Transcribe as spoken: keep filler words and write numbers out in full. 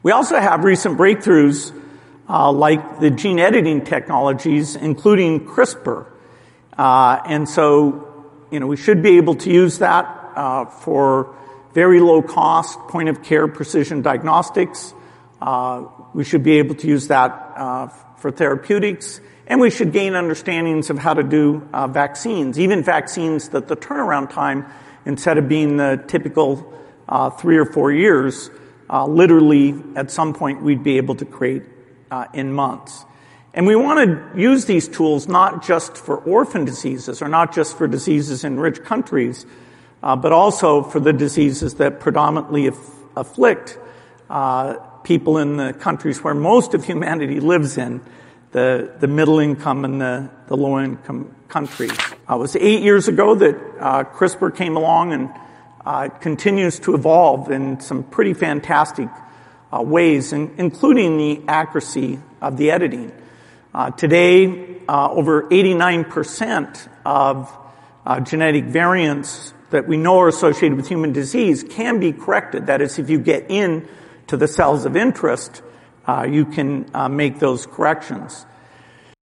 We also have recent breakthroughs uh, like the gene editing technologies, including CRISPR. Uh, and so, you know, we should be able to use that uh, for very low cost point of care precision diagnostics. Uh, we should be able to use that uh, for therapeutics, and we should gain understandings of how to do uh, vaccines, even vaccines that the turnaround time, instead of being the typical uh, three or four years, uh, literally at some point we'd be able to create uh, in months. And we want to use these tools not just for orphan diseases or not just for diseases in rich countries, uh, but also for the diseases that predominantly aff- afflict uh, people in the countries where most of humanity lives in, the, the middle income and the, the low income countries. Uh, it was eight years ago that uh, CRISPR came along, and uh, it continues to evolve in some pretty fantastic uh, ways, in, including the accuracy of the editing. Uh, today, uh, over eighty-nine percent of uh, genetic variants that we know are associated with human disease can be corrected. That is, if you get in to the cells of interest, uh, you can uh, make those corrections.